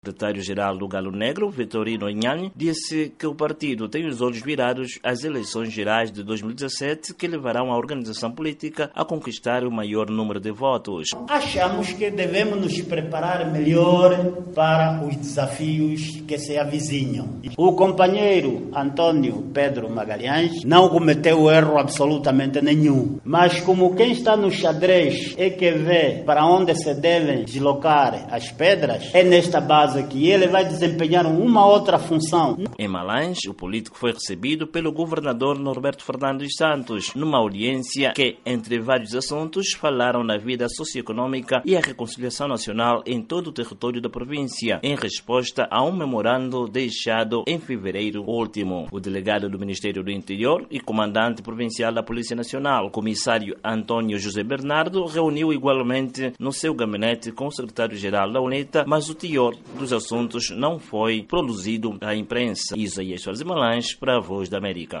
O secretário-geral do Galo Negro, Vitorino Inhani, disse que o partido tem os olhos virados às eleições gerais de 2017 que levarão a organização política a conquistar o maior número de votos. Achamos que devemos nos preparar melhor para os desafios que se avizinham. O companheiro Antônio Pedro Magalhães não cometeu erro absolutamente nenhum, mas como quem está no xadrez é que vê para onde se devem deslocar as pedras, é nesta base que ele vai desempenhar uma outra função. Em Malães, o político foi recebido pelo governador Norberto Fernandes Santos, numa audiência que, entre vários assuntos, falaram na vida socioeconômica e a reconciliação nacional em todo o território da província, em resposta a um memorando deixado em fevereiro último. O delegado do Ministério do Interior e comandante provincial da Polícia Nacional, comissário Antônio José Bernardo, reuniu igualmente no seu gabinete com o secretário-geral da UNITA, mas o teor dos assuntos não foi produzido à imprensa. Isaías Soares de Malães para a Voz da América.